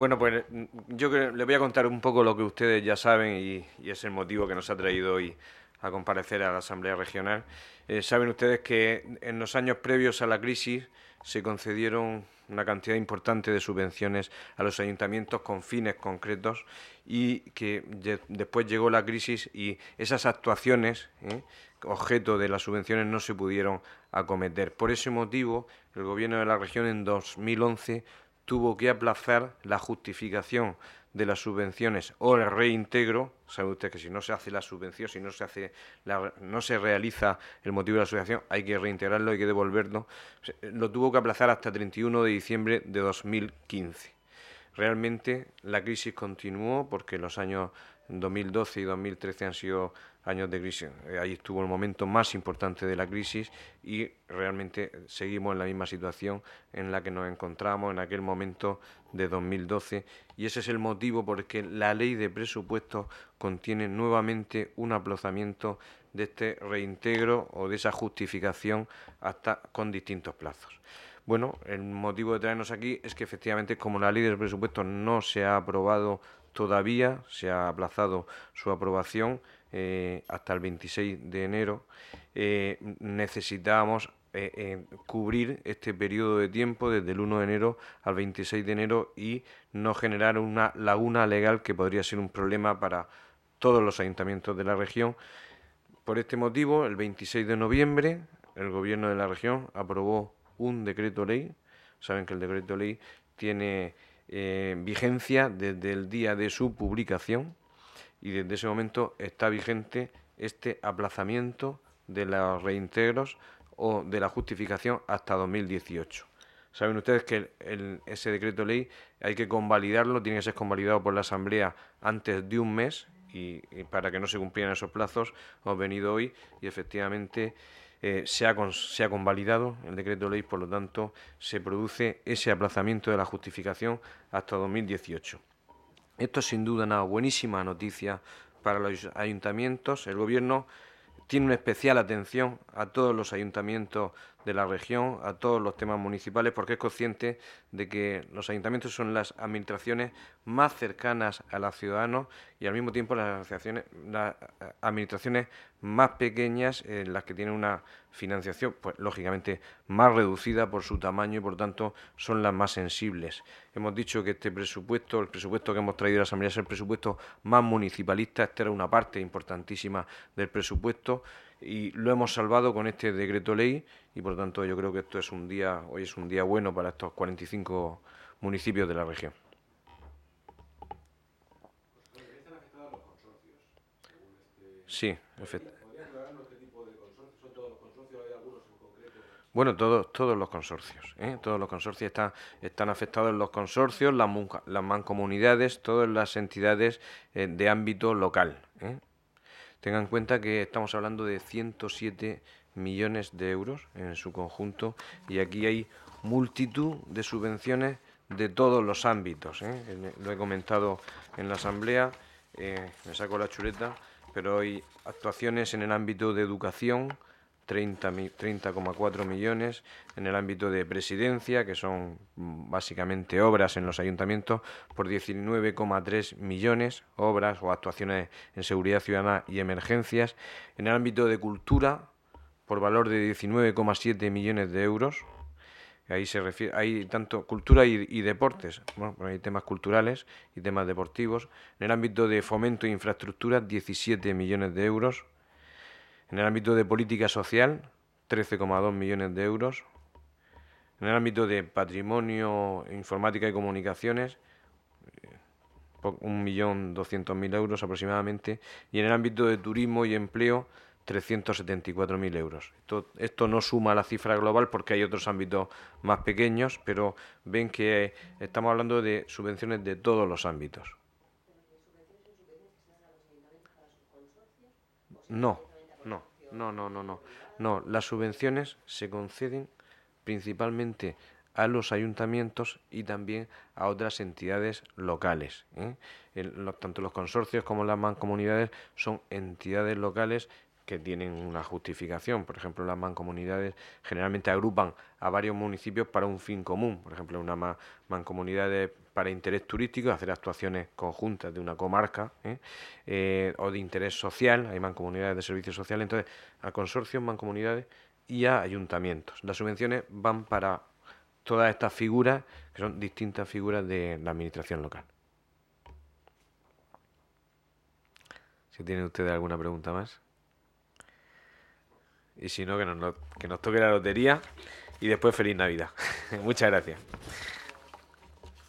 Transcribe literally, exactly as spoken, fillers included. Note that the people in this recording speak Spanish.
Bueno, pues mm, yo creo- les voy a contar un poco lo que ustedes ya saben y, y es el motivo que nos ha traído hoy a comparecer a la Asamblea Regional. Eh, saben ustedes que en los años previos a la crisis se concedieron una cantidad importante de subvenciones a los ayuntamientos con fines concretos y que ye- después llegó la crisis y esas actuaciones, ¿eh?, objeto de las subvenciones, no se pudieron acometer. Por ese motivo, el Gobierno de la región en dos mil once tuvo que aplazar la justificación de las subvenciones o el reintegro. Sabe usted que si no se hace la subvención, si no se hace la, no se realiza el motivo de la subvención, hay que reintegrarlo, hay que devolverlo. Lo tuvo que aplazar hasta treinta y uno de diciembre de dos mil quince. Realmente la crisis continuó porque los años dos mil doce y dos mil trece han sido años de crisis. Ahí estuvo el momento más importante de la crisis y realmente seguimos en la misma situación en la que nos encontramos en aquel momento de dos mil doce, y ese es el motivo por el que la ley de presupuestos contiene nuevamente un aplazamiento de este reintegro o de esa justificación hasta con distintos plazos. Bueno, el motivo de traernos aquí es que efectivamente, como la ley del presupuesto no se ha aprobado todavía, se ha aplazado su aprobación eh, hasta el veintiséis de enero, eh, necesitábamos eh, eh, cubrir este periodo de tiempo desde el uno de enero al veintiséis de enero y no generar una laguna legal que podría ser un problema para todos los ayuntamientos de la región. Por este motivo, el veintiséis de noviembre, el Gobierno de la región aprobó un decreto ley. Saben que el decreto ley tiene eh, vigencia desde el día de su publicación y desde ese momento está vigente este aplazamiento de los reintegros o de la justificación hasta dos mil dieciocho. Saben ustedes que el, el, ese decreto ley hay que convalidarlo, tiene que ser convalidado por la Asamblea antes de un mes y, y para que no se cumplieran esos plazos hemos venido hoy y efectivamente eh, se, ha con, se ha convalidado el decreto ley, por lo tanto se produce ese aplazamiento de la justificación hasta dos mil dieciocho. Esto es sin duda una buenísima noticia para los ayuntamientos. El Gobierno tiene una especial atención a todos los ayuntamientos de la región, a todos los temas municipales, porque es consciente de que los ayuntamientos son las administraciones más cercanas a los ciudadanos y al mismo tiempo las, las administraciones más pequeñas, en eh, las que tienen una financiación, pues lógicamente más reducida por su tamaño y por tanto son las más sensibles. Hemos dicho que este presupuesto, el presupuesto que hemos traído a la Asamblea, es el presupuesto más municipalista. Esta era una parte importantísima del presupuesto y lo hemos salvado con este decreto ley y por tanto yo creo que esto es un día, hoy es un día bueno para estos cuarenta y cinco municipios de la región. Sí, efectivamente. Bueno, todos, todos los consorcios, ¿eh? Todos los consorcios están, están afectados, los consorcios, las, las mancomunidades, todas las entidades eh, de ámbito local, ¿eh? Tengan en cuenta que estamos hablando de ciento siete millones de euros en su conjunto y aquí hay multitud de subvenciones de todos los ámbitos, ¿eh? Lo he comentado en la Asamblea, eh, me saco la chuleta, pero hay actuaciones en el ámbito de educación, treinta coma cuatro millones, en el ámbito de presidencia, que son básicamente obras en los ayuntamientos, por diecinueve coma tres millones, obras o actuaciones en seguridad ciudadana y emergencias, en el ámbito de cultura, por valor de diecinueve coma siete millones de euros. Ahí se refiere, hay tanto cultura y, y deportes, bueno, hay temas culturales y temas deportivos. En el ámbito de fomento e infraestructura, diecisiete millones de euros. En el ámbito de política social, trece coma dos millones de euros. En el ámbito de patrimonio, informática y comunicaciones, un millón doscientos mil euros aproximadamente. Y en el ámbito de turismo y empleo, trescientos setenta y cuatro mil euros. Esto, esto no suma la cifra global porque hay otros ámbitos más pequeños, pero ven que estamos hablando de subvenciones de todos los ámbitos. No, no, no, no, no, no. No, las subvenciones se conceden principalmente a los ayuntamientos y también a otras entidades locales, ¿eh? El, lo, tanto los consorcios como las mancomunidades son entidades locales que tienen una justificación. Por ejemplo, las mancomunidades generalmente agrupan a varios municipios para un fin común. Por ejemplo, una ma mancomunidad de para interés turístico, hacer actuaciones conjuntas de una comarca, ¿eh? Eh, o de interés social, hay mancomunidades de servicios sociales, entonces a consorcios, mancomunidades y a ayuntamientos. Las subvenciones van para todas estas figuras, que son distintas figuras de la administración local. Si tienen ustedes alguna pregunta más. Y si no, que nos, que nos toque la lotería y después feliz Navidad. Muchas gracias.